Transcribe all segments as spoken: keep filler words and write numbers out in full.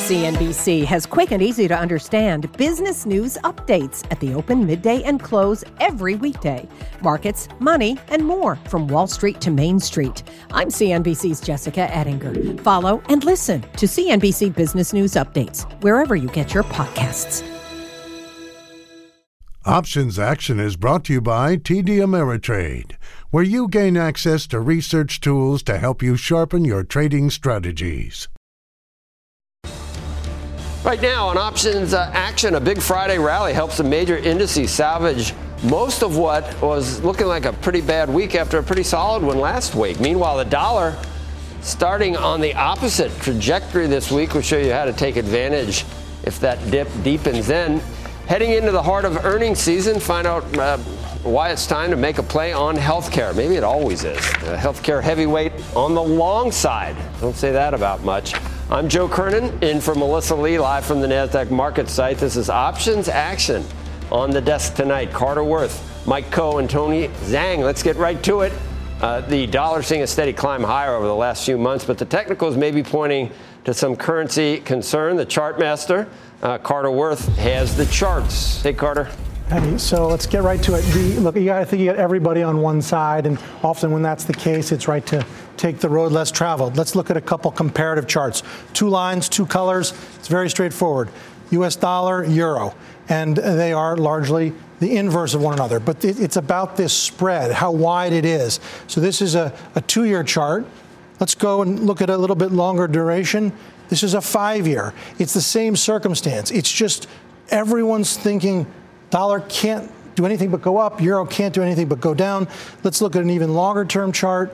C N B C has quick and easy to understand business news updates at the open, midday, and close every weekday. Markets, money, and more from Wall Street to Main Street. I'm C N B C's Jessica Ettinger. Follow and listen to C N B C Business News Updates wherever you get your podcasts. Options Action is brought to you by T D Ameritrade, where you gain access to research tools to help you sharpen your trading strategies. Right now on Options uh, Action, a big Friday rally helps the major indices salvage most of what was looking like a pretty bad week after a pretty solid one last week. Meanwhile, the dollar starting on the opposite trajectory this week. We'll show you how to take advantage if that dip deepens. Then, heading into the heart of earnings season, find out uh, why it's time to make a play on healthcare. Maybe it always is. A healthcare heavyweight on the long side. Don't say that about much. I'm Joe Kernan, in for Melissa Lee, live from the NASDAQ market site. This is Options Action. On the desk tonight, Carter Worth, Mike Coe, and Tony Zhang. Let's get right to it. Uh, the dollar seeing a steady climb higher over the last few months, but the technicals may be pointing to some currency concern. The chart master, uh, Carter Worth, has the charts. Hey, Carter. Hey, so let's get right to it. The, look, you got, I think you got everybody on one side, and often when that's the case, it's right to take the road less traveled. Let's look at a couple comparative charts. Two lines, two colors. It's very straightforward. U S dollar, euro, and they are largely the inverse of one another. But it's about this spread, how wide it is. So this is a, a two-year chart. Let's go and look at a little bit longer duration. This is a five-year. It's the same circumstance. It's just everyone's thinking dollar can't do anything but go up, euro can't do anything but go down. Let's look at an even longer term chart.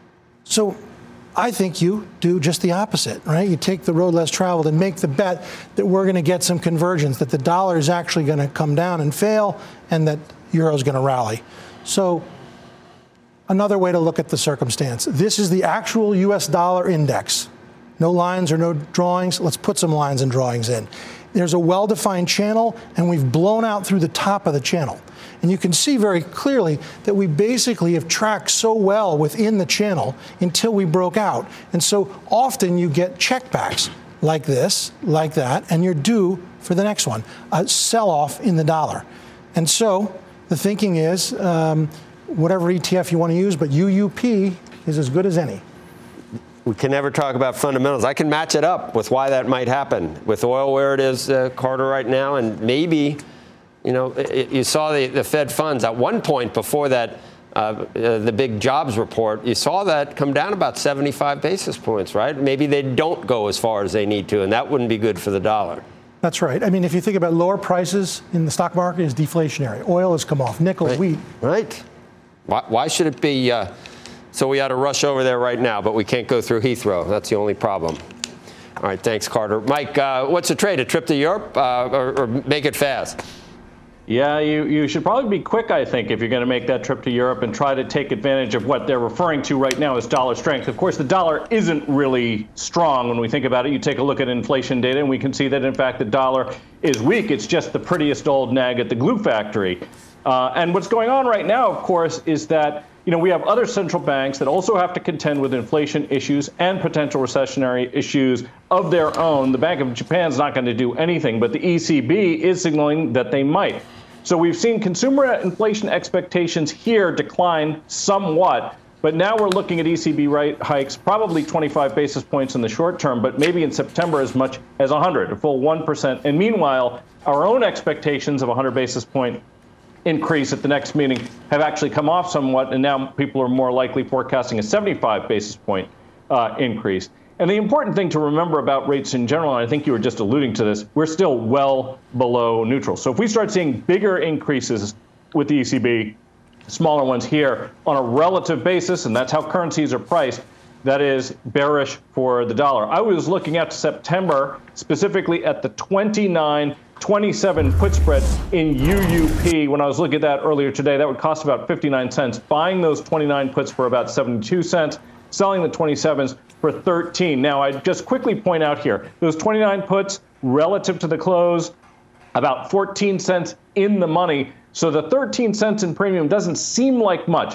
So I think you do just the opposite, right? You take the road less traveled and make the bet that we're going to get some convergence, that the dollar is actually going to come down and fail, and that euro is going to rally. So another way to look at the circumstance. This is the actual U S dollar index. No lines or no drawings. Let's put some lines and drawings in. There's a well-defined channel, and we've blown out through the top of the channel. And you can see very clearly that we basically have tracked so well within the channel until we broke out. And so often you get checkbacks like this, like that, and you're due for the next one, a sell-off in the dollar. And so the thinking is um, whatever E T F you want to use, but U U P is as good as any. We can never talk about fundamentals. I can match it up with why that might happen. With oil where it is, uh, Carter, right now, and maybe, you know, it, you saw the, the Fed funds at one point before that, uh, uh, the big jobs report, you saw that come down about seventy-five basis points, right? Maybe they don't go as far as they need to, and that wouldn't be good for the dollar. That's right. I mean, if you think about lower prices in the stock market is deflationary. Oil has come off, nickel, right. wheat. Right. Why, why should it be... Uh, So we ought to rush over there right now, but we can't go through Heathrow. That's the only problem. All right, thanks, Carter. Mike, uh, what's the trade? A trip to Europe uh, or, or make it fast? Yeah, you, you should probably be quick, I think, if you're going to make that trip to Europe and try to take advantage of what they're referring to right now as dollar strength. Of course, the dollar isn't really strong when we think about it. You take a look at inflation data, and we can see that, in fact, the dollar is weak. It's just the prettiest old nag at the glue factory. Uh, and what's going on right now, of course, is that you know, we have other central banks that also have to contend with inflation issues and potential recessionary issues of their own. The Bank of Japan is not going to do anything, but the E C B is signaling that they might. So we've seen consumer inflation expectations here decline somewhat, but now we're looking at E C B rate hikes, probably twenty-five basis points in the short term, but maybe in September as much as one hundred, a full one percent. And meanwhile, our own expectations of one hundred basis point increase at the next meeting have actually come off somewhat, and now people are more likely forecasting a seventy-five basis point uh, increase. And the important thing to remember about rates in general, and I think you were just alluding to this, we're still well below neutral. So if we start seeing bigger increases with the E C B, smaller ones here on a relative basis, and that's how currencies are priced, that is bearish for the dollar. I was looking at September, specifically at the twenty-nine twenty-seven put spread in U U P. When I was looking at that earlier today, that would cost about fifty-nine cents. Buying those twenty-nine puts for about seventy-two cents, selling the twenty-sevens for thirteen. Now, I just quickly point out here, those twenty-nine puts relative to the close, about fourteen cents in the money. So the thirteen cents in premium doesn't seem like much.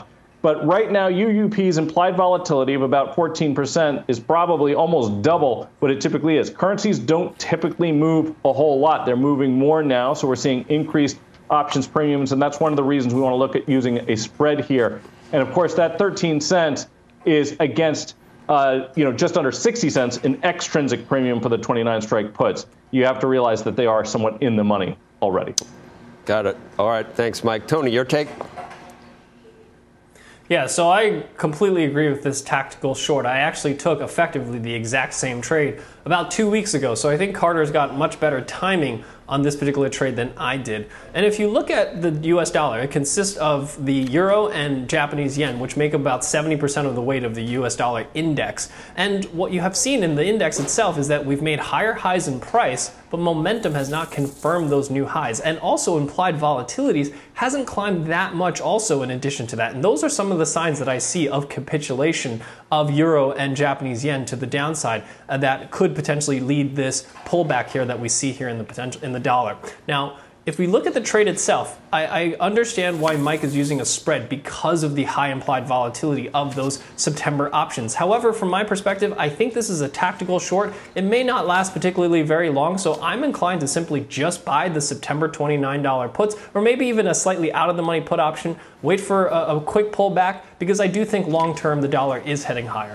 But right now, U U P's implied volatility of about fourteen percent is probably almost double what it typically is. Currencies don't typically move a whole lot. They're moving more now, so we're seeing increased options premiums, and that's one of the reasons we want to look at using a spread here. And of course, that thirteen cents is against uh, you know, just under sixty cents in extrinsic premium for the twenty-nine strike puts. You have to realize that they are somewhat in the money already. Got it. All right. Thanks, Mike. Tony, your take? Yeah, so I completely agree with this tactical short. I actually took effectively the exact same trade about two weeks ago. So I think Carter's got much better timing on this particular trade than I did. And if you look at the U S dollar, it consists of the euro and Japanese yen, which make about seventy percent of the weight of the U S dollar index. And what you have seen in the index itself is that we've made higher highs in price, but momentum has not confirmed those new highs. And also implied volatilities hasn't climbed that much also in addition to that. And those are some of the signs that I see of capitulation of euro and Japanese yen to the downside uh, that could potentially lead this pullback here that we see here in the potential in the dollar. Now, if we look at the trade itself, I, I understand why Mike is using a spread because of the high implied volatility of those September options. However, from my perspective, I think this is a tactical short. It may not last particularly very long, so I'm inclined to simply just buy the September twenty-nine dollar puts, or maybe even a slightly out of the money put option, wait for a, a quick pullback, because I do think long term the dollar is heading higher.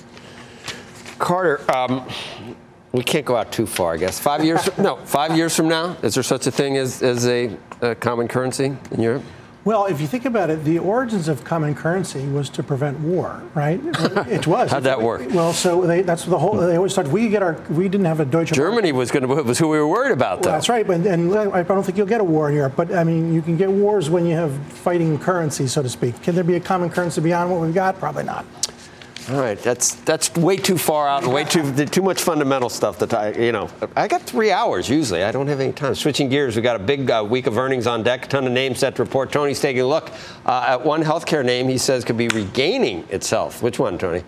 Carter, um, we can't go out too far, I guess. Five years, from, no, five years from now, is there such a thing as, as a, a common currency in Europe? Well, if you think about it, the origins of common currency was to prevent war, right? It was. How'd that work? Well, so they, that's the whole. They always started. We get our. We didn't have a Deutsche. Germany was going to was who we were worried about, though. Well, that's right, but and I don't think you'll get a war in Europe. But I mean, you can get wars when you have fighting currency, so to speak. Can there be a common currency beyond what we've got? Probably not. All right, that's that's way too far out and way too too much fundamental stuff that I, you know, I got three hours usually. I don't have any time. Switching gears, we got a big uh, week of earnings on deck. A ton of names set to report. Tony's taking a look uh, at one healthcare name he says could be regaining its health. Which one, Tony?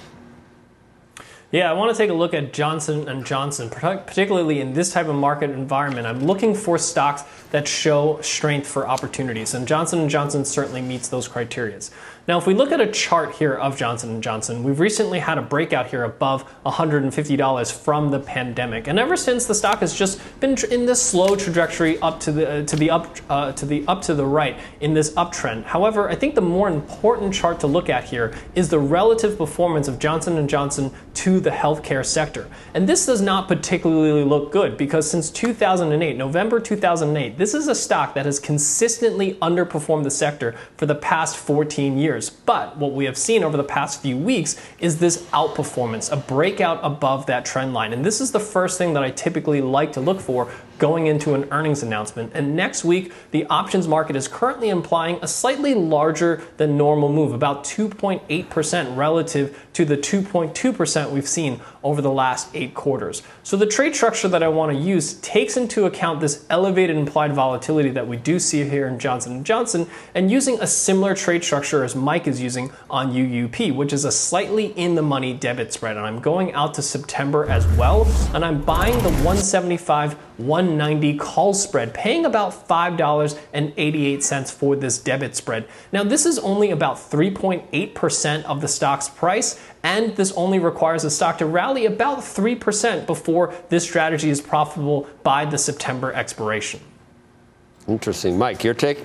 Yeah, I want to take a look at Johnson and Johnson, particularly in this type of market environment. I'm looking for stocks that show strength for opportunities, and Johnson and Johnson certainly meets those criteria. Now, if we look at a chart here of Johnson and Johnson, we've recently had a breakout here above one hundred fifty dollars from the pandemic, and ever since the stock has just been in this slow trajectory up to the uh, to the up uh, to the up to the right in this uptrend. However, I think the more important chart to look at here is the relative performance of Johnson and Johnson to the healthcare sector, and this does not particularly look good because since two thousand eight, November two thousand eight, this is a stock that has consistently underperformed the sector for the past fourteen years. But what we have seen over the past few weeks is this outperformance, a breakout above that trend line. And this is the first thing that I typically like to look for going into an earnings announcement. And next week, the options market is currently implying a slightly larger than normal move, about two point eight percent relative to the two point two percent we've seen over the last eight quarters. So the trade structure that I want to use takes into account this elevated implied volatility that we do see here in Johnson and Johnson, and using a similar trade structure as Mike is using on U U P, which is a slightly in the money debit spread. And I'm going out to September as well, and I'm buying the one seventy-five one ninety call spread, paying about five dollars and eighty-eight cents for this debit spread. Now, this is only about three point eight percent of the stock's price, and this only requires the stock to rally about three percent before this strategy is profitable by the September expiration. Interesting. Mike, your take?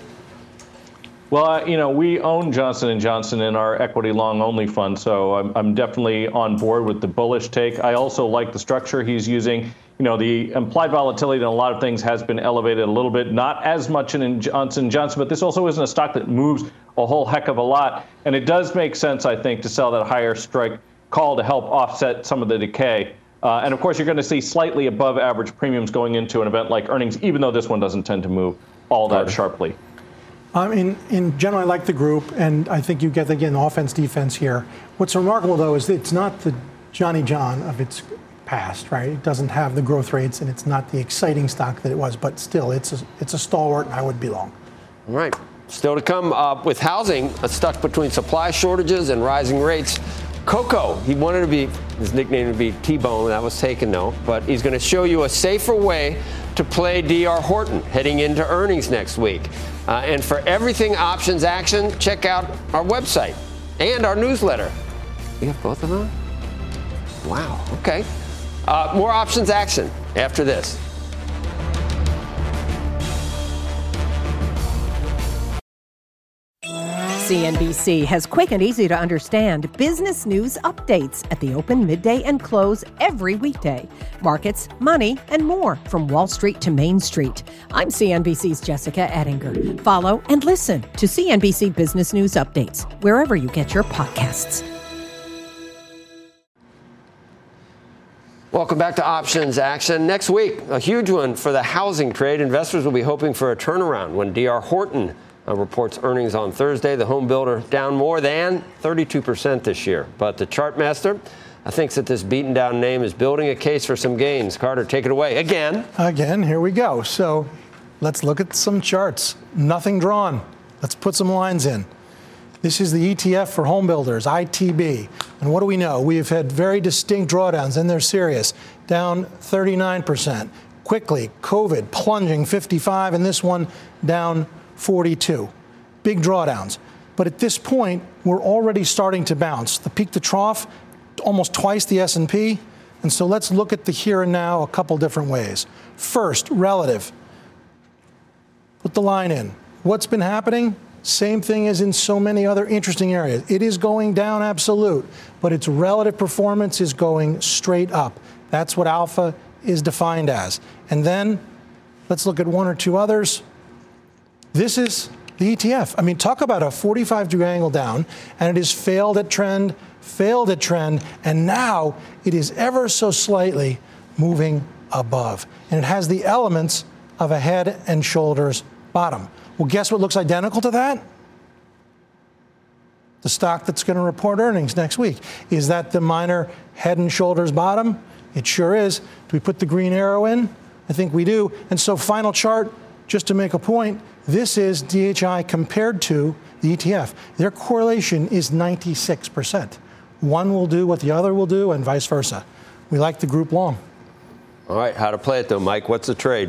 Well, uh, you know, we own Johnson and Johnson in our equity long only fund, so I'm, I'm definitely on board with the bullish take. I also like the structure he's using. You know, the implied volatility in a lot of things has been elevated a little bit, not as much in Johnson and Johnson, but this also isn't a stock that moves a whole heck of a lot. And it does make sense, I think, to sell that higher strike call to help offset some of the decay. Uh, and of course, you're going to see slightly above average premiums going into an event like earnings, even though this one doesn't tend to move all that sharply. Um, in, in general, I like the group, and I think you get, again, offense, defense here. What's remarkable, though, is that it's not the Johnny John of its past, right? It doesn't have the growth rates, and it's not the exciting stock that it was, but still, it's a, it's a stalwart, and I would be long. All right. Still to come uh, with housing, uh, stuck between supply shortages and rising rates. Coco, he wanted to be, his nickname would be T-Bone, that was taken, no, but he's going to show you a safer way to play D R Horton heading into earnings next week. Uh, and for everything options action, check out our website and our newsletter. We have both of them? Wow, okay. Uh, more options action after this. C N B C has quick and easy to understand business news updates at the open, midday, and close every weekday. Markets, money, and more from Wall Street to Main Street. I'm C N B C's Jessica Ettinger. Follow and listen to C N B C Business News Updates wherever you get your podcasts. Welcome back to Options Action. Next week, a huge one for the housing trade. Investors will be hoping for a turnaround when D R Horton Uh, reports earnings on Thursday. The home builder down more than thirty-two percent this year. But the chart master uh, thinks that this beaten down name is building a case for some gains. Carter, take it away again. Again, here we go. So let's look at some charts. Nothing drawn. Let's put some lines in. This is the E T F for home builders, I T B. And what do we know? We've had very distinct drawdowns, and they're serious. Down thirty-nine percent. Quickly, COVID plunging fifty-five, and this one down forty-two. Big drawdowns. But at this point, we're already starting to bounce. The peak to trough, almost twice the S and P. And so let's look at the here and now a couple different ways. First, relative. Put the line in. What's been happening? Same thing as in so many other interesting areas. It is going down absolute, but its relative performance is going straight up. That's what alpha is defined as. And then let's look at one or two others. This is the E T F. I mean, talk about a forty-five degree angle down, and it has failed at trend, failed at trend, and now it is ever so slightly moving above. And it has the elements of a head and shoulders bottom. Well, guess what looks identical to that? The stock that's going to report earnings next week. Is that the minor head and shoulders bottom? It sure is. Do we put the green arrow in? I think we do. And so final chart, just to make a point, this is D H I compared to the E T F. Their correlation is ninety-six percent. One will do what the other will do, and vice versa. We like the group long. All right, how to play it, though, Mike? What's the trade?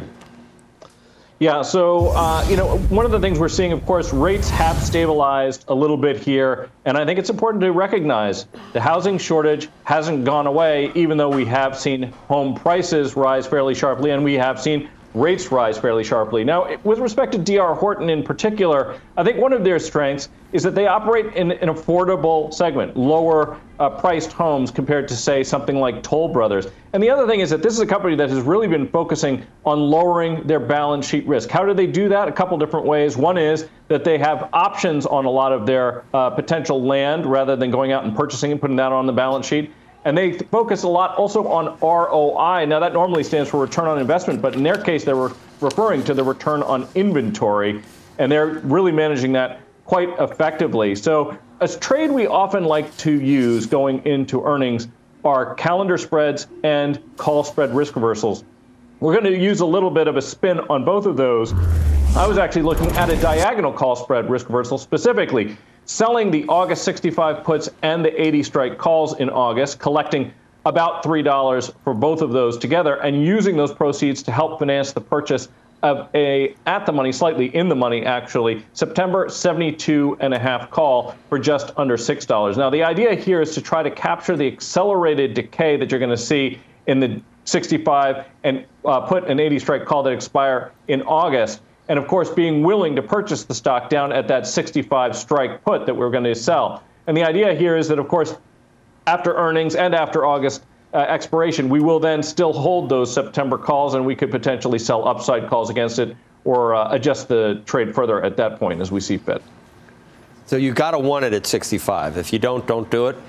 Yeah, so, uh, you know, one of the things we're seeing, of course, rates have stabilized a little bit here. And I think it's important to recognize the housing shortage hasn't gone away, even though we have seen home prices rise fairly sharply, and we have seen rates rise fairly sharply. Now, with respect to D R Horton in particular, I think one of their strengths is that they operate in an affordable segment, lower uh, priced homes compared to, say, something like Toll Brothers. And the other thing is that this is a company that has really been focusing on lowering their balance sheet risk. How do they do that? A couple different ways. One is that they have options on a lot of their uh, potential land rather than going out and purchasing and putting that on the balance sheet. And they focus a lot also on R O I. Now, that normally stands for return on investment, but in their case, they were referring to the return on inventory, and they're really managing that quite effectively. So a trade we often like to use going into earnings are calendar spreads and call spread risk reversals. We're going to use a little bit of a spin on both of those. I was actually looking at a diagonal call spread risk reversal, specifically selling the August sixty-five puts and the eighty strike calls in August, collecting about three dollars for both of those together, and using those proceeds to help finance the purchase of a at the money, slightly in the money actually, September seventy-two and a half call for just under six dollars. Now, the idea here is to try to capture the accelerated decay that you're going to see in the sixty-five and uh, put an eighty strike call that expire in August. And of course, being willing to purchase the stock down at that sixty-five strike put that we're going to sell. And the idea here is that, of course, after earnings and after August uh, expiration, we will then still hold those September calls, and we could potentially sell upside calls against it or uh, adjust the trade further at that point as we see fit. So you got to want it at sixty-five. If you don't, don't do it.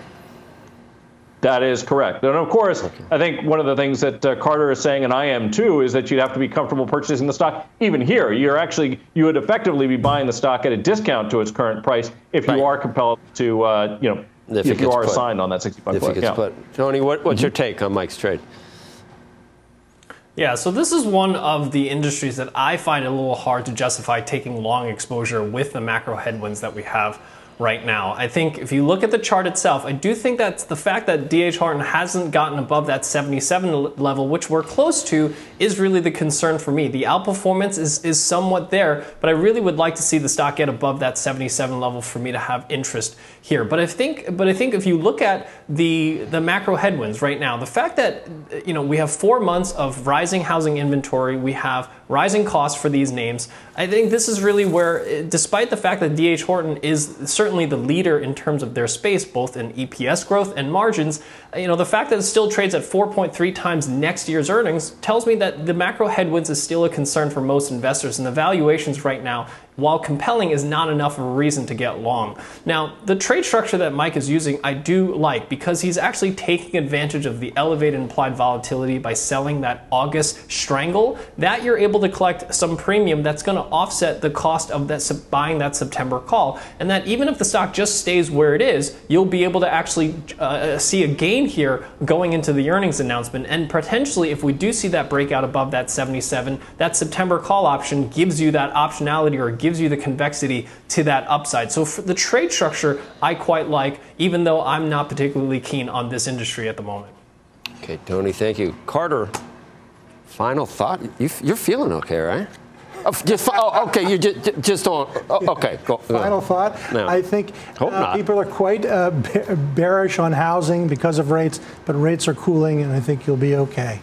That is correct. And of course, okay. I think one of the things that uh, Carter is saying, and I am too, is that you'd have to be comfortable purchasing the stock. Even here, you're actually, you would effectively be buying the stock at a discount to its current price if right. you are compelled to, uh, you know, if, if you are put. assigned on that sixty-five. If it gets yeah. put. Tony, what, what's mm-hmm. your take on Mike's trade? Yeah, so this is one of the industries that I find it a little hard to justify taking long exposure with the macro headwinds that we have right now. I think if you look at the chart itself, I do think that the fact that D H Horton hasn't gotten above that seventy-seven level, which we're close to, is really the concern for me. The outperformance is, is somewhat there, but I really would like to see the stock get above that seventy-seven level for me to have interest here. But I think, but I think if you look at the the macro headwinds right now, the fact that you know we have four months of rising housing inventory, we have rising costs for these names. I think this is really where, despite the fact that D H Horton is certainly the leader in terms of their space, both in E P S growth and margins, you know, the fact that it still trades at four point three times next year's earnings tells me that the macro headwinds is still a concern for most investors, and the valuations right now, while compelling, is not enough of a reason to get long. Now, the trade structure that Mike is using, I do like, because he's actually taking advantage of the elevated implied volatility by selling that August strangle, that you're able to collect some premium that's going to offset the cost of that buying that September call, and that even if the stock just stays where it is, you'll be able to actually uh, see a gain here going into the earnings announcement. And potentially, if we do see that breakout above that seventy-seven, that September call option gives you that optionality, or gives you the convexity to that upside. So for the trade structure, I quite like, even though I'm not particularly keen on this industry at the moment. Okay, Tony, thank you. Carter, final thought? You, you're feeling okay, right? Oh, just, oh, okay, you just, just on. Oh, okay, go. Final thought. No. I think uh, people are quite uh, bearish on housing because of rates, but rates are cooling, and I think you'll be okay.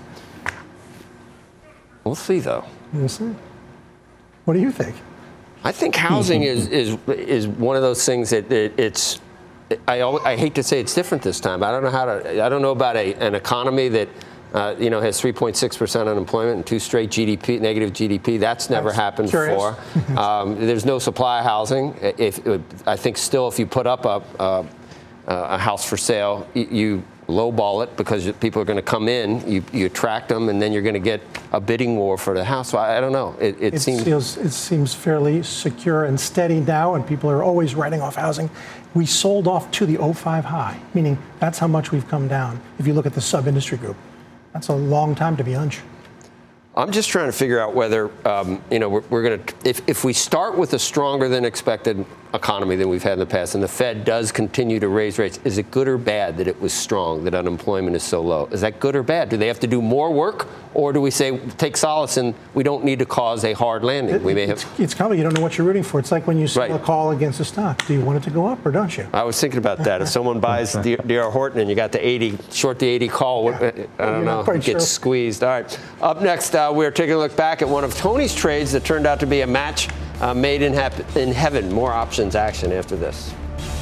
We'll see, though. We'll see. What do you think? I think housing is, is is one of those things that it, it's. I I hate to say it's different this time. I don't know how to. I don't know about a, an economy that uh, you know has three point six percent unemployment and two straight G D P negative G D P. That's never That's happened curious. before. um, there's no supply of housing. If I think still, if you put up a a, a house for sale, you lowball it because people are going to come in, you, you attract them, and then you're going to get a bidding war for the house. So I, I don't know. It, it, it seems feels, it seems fairly secure and steady now, and people are always writing off housing. We sold off to the oh five high, meaning that's how much we've come down. If you look at the sub-industry group, that's a long time to be hunch. I'm just trying to figure out whether, um, you know, we're, we're going to, if, if we start with a stronger than expected economy than we've had in the past, and the Fed does continue to raise rates, is it good or bad that it was strong, that unemployment is so low? Is that good or bad? Do they have to do more work, or do we say, take solace in we don't need to cause a hard landing? It, we may it's, have. It's coming. You don't know what you're rooting for. It's like when you sell right. a call against a stock. Do you want it to go up or don't you? I was thinking about that. If someone buys D R Horton and you got the eighty, short the eighty call, yeah. I don't know, it gets sure. squeezed. All right. Up next, uh, we're taking a look back at one of Tony's trades that turned out to be a match uh, made in, hap- in heaven. More options action after this.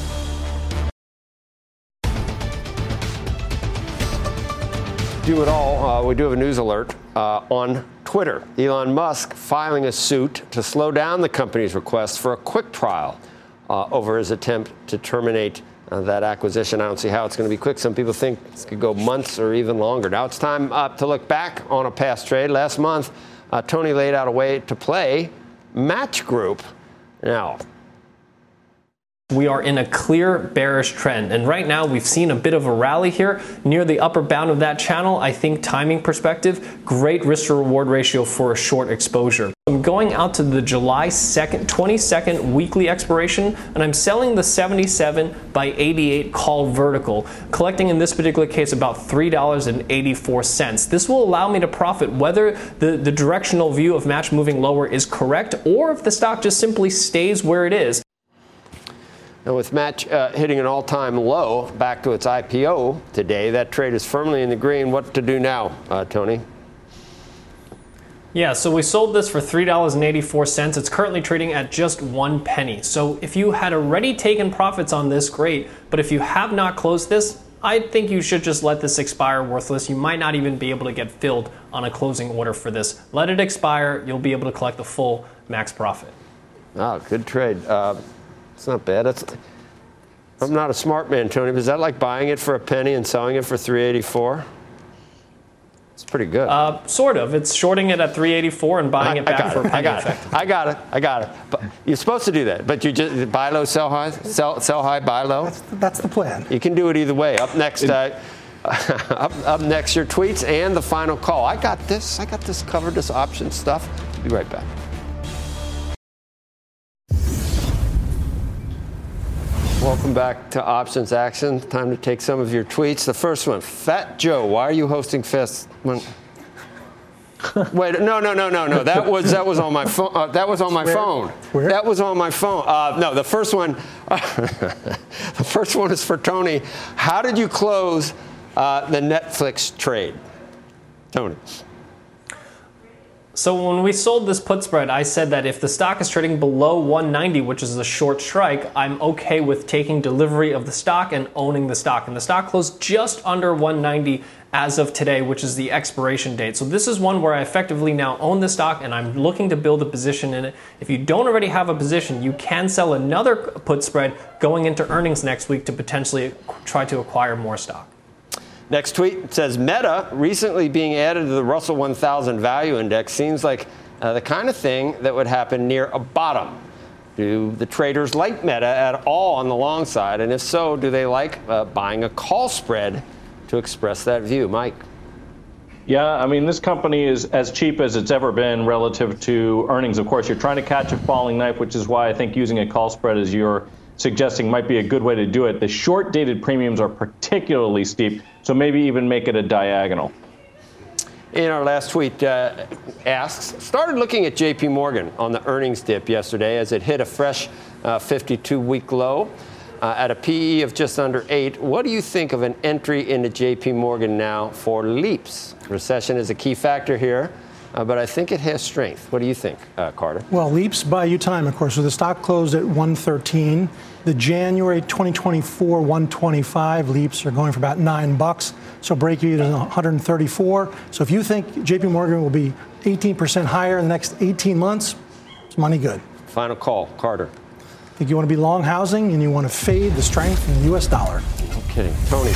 Do it all. Uh, we do have a news alert uh, on Twitter. Elon Musk filing a suit to slow down the company's request for a quick trial uh, over his attempt to terminate uh, that acquisition. I don't see how it's going to be quick. Some people think this could go months or even longer. Now it's time uh, to look back on a past trade. Last month, uh, Tony laid out a way to play Match Group. Now, we are in a clear bearish trend, and right now we've seen a bit of a rally here near the upper bound of that channel. I think timing perspective, great risk to reward ratio for a short exposure. I'm going out to the July second, twenty-second weekly expiration, and I'm selling the seventy-seven by eighty-eight call vertical, collecting in this particular case about three dollars and eighty-four cents. This will allow me to profit whether the, the directional view of Match moving lower is correct, or if the stock just simply stays where it is. And with Match uh, hitting an all-time low back to its I P O today, that trade is firmly in the green. What to do now, uh, Tony? Yeah, so we sold this for three dollars and eighty-four cents. It's currently trading at just one penny. So if you had already taken profits on this, great. But if you have not closed this, I think you should just let this expire worthless. You might not even be able to get filled on a closing order for this. Let it expire. You'll be able to collect the full max profit. Oh, good trade. Uh, It's not bad. That's, I'm not a smart man, Tony, but is that like buying it for a penny and selling it for three eighty-four? It's pretty good. Uh, sort of. It's shorting it at three eighty-four and buying I, it back I for it. a penny I got effect. it. I got it. I got it. But you're supposed to do that, but you just buy low, sell high, sell, sell high, buy low. That's, that's the plan. You can do it either way. Up next, uh, up, up next, your tweets and the final call. I got this. I got this covered. This option stuff. Be right back. Welcome back to Options Action. Time to take some of your tweets. The first one, Fat Joe, why are you hosting Fest? When... Wait, no, no, no, no, no. That was that was on my phone. Uh, that was on my Where? phone. Where? That was on my phone. Uh, no, the first one. Uh, the first one is for Tony. How did you close uh, the Netflix trade, Tony? So when we sold this put spread, I said that if the stock is trading below one ninety, which is a short strike, I'm okay with taking delivery of the stock and owning the stock. And the stock closed just under one ninety as of today, which is the expiration date. So this is one where I effectively now own the stock and I'm looking to build a position in it. If you don't already have a position, you can sell another put spread going into earnings next week to potentially try to acquire more stock. Next tweet says, Meta recently being added to the Russell one thousand Value Index seems like uh, the kind of thing that would happen near a bottom. Do the traders like Meta at all on the long side? And if so, do they like uh, buying a call spread to express that view? Mike? Yeah, I mean, this company is as cheap as it's ever been relative to earnings. Of course, you're trying to catch a falling knife, which is why I think using a call spread as you're suggesting might be a good way to do it. The short-dated premiums are particularly steep, so maybe even make it a diagonal. In our last tweet uh, asks, started looking at J P Morgan on the earnings dip yesterday as it hit a fresh uh, fifty-two week low uh, at a P E of just under eight. What do you think of an entry into J P Morgan now for Leaps? Recession is a key factor here, uh, but I think it has strength. What do you think, uh, Carter? Well, Leaps buy you time, of course. So the stock closed at one thirteen. The January twenty twenty-four one twenty-five Leaps are going for about nine bucks. So break even is one thirty-four. So if you think J P Morgan will be eighteen percent higher in the next eighteen months, it's money good. Final call, Carter. I think you want to be long housing and you want to fade the strength in the U S dollar. No kidding. Tony.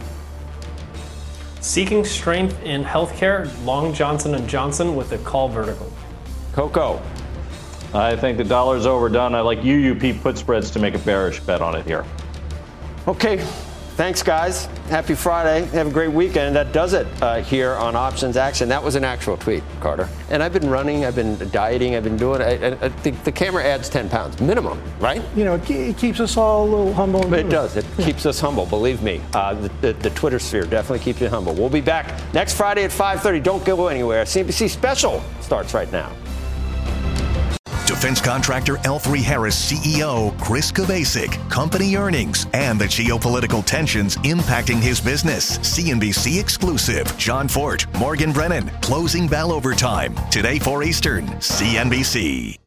Seeking strength in healthcare, long Johnson and Johnson with a call vertical. Coco. I think the dollar's overdone. I like U U P put spreads to make a bearish bet on it here. Okay. Thanks, guys. Happy Friday. Have a great weekend. That does it uh, here on Options Action. That was an actual tweet, Carter. And I've been running. I've been dieting. I've been doing I, I, I think the camera adds ten pounds minimum, right? You know, it, it keeps us all a little humble. And it does. It yeah. keeps us humble. Believe me. Uh, the, the, the Twitter sphere definitely keeps you humble. We'll be back next Friday at five thirty. Don't go anywhere. C N B C Special starts right now. Defense contractor L three Harris C E O Chris Kubasik, company earnings, and the geopolitical tensions impacting his business. C N B C exclusive. John Fort, Morgan Brennan, closing bell overtime. Today four Eastern, C N B C.